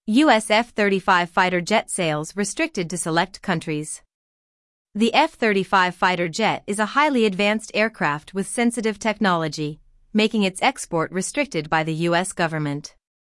U.S. F-35 fighter jet sales restricted to select countries. The F-35 fighter jet is a highly advanced aircraft with sensitive technology, making its export restricted by the U.S. government.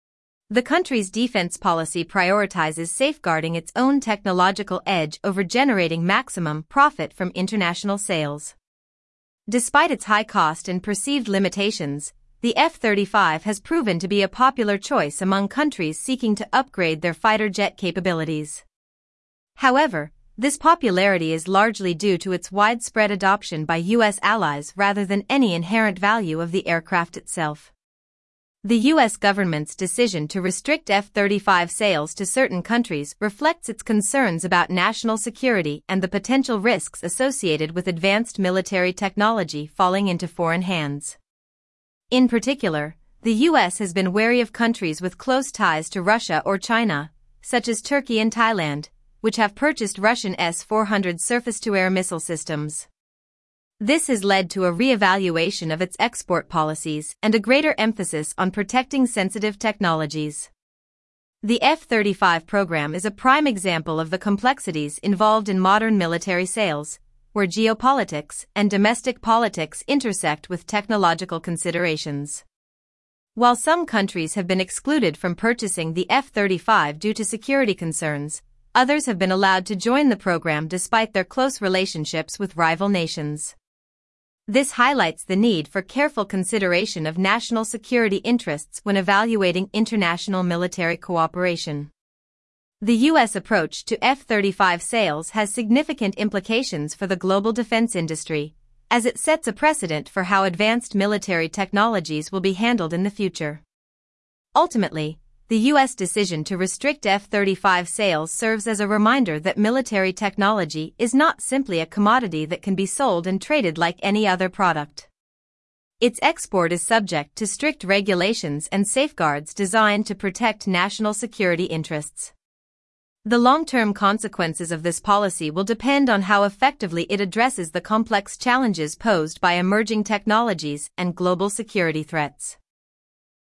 The country's defense policy prioritizes safeguarding its own technological edge over generating maximum profit from international sales. Despite its high cost and perceived limitations, the F-35 has proven to be a popular choice among countries seeking to upgrade their fighter jet capabilities. However, this popularity is largely due to its widespread adoption by U.S. allies rather than any inherent value of the aircraft itself. The U.S. government's decision to restrict F-35 sales to certain countries reflects its concerns about national security and the potential risks associated with advanced military technology falling into foreign hands. In particular, the U.S. has been wary of countries with close ties to Russia or China, such as Turkey and Thailand, which have purchased Russian S-400 surface-to-air missile systems. This has led to a re-evaluation of its export policies and a greater emphasis on protecting sensitive technologies. The F-35 program is a prime example of the complexities involved in modern military sales, where geopolitics and domestic politics intersect with technological considerations. While some countries have been excluded from purchasing the F-35 due to security concerns, others have been allowed to join the program despite their close relationships with rival nations. This highlights the need for careful consideration of national security interests when evaluating international military cooperation. The U.S. approach to F-35 sales has significant implications for the global defense industry, as it sets a precedent for how advanced military technologies will be handled in the future. Ultimately, the U.S. decision to restrict F-35 sales serves as a reminder that military technology is not simply a commodity that can be sold and traded like any other product. Its export is subject to strict regulations and safeguards designed to protect national security interests. The long-term consequences of this policy will depend on how effectively it addresses the complex challenges posed by emerging technologies and global security threats.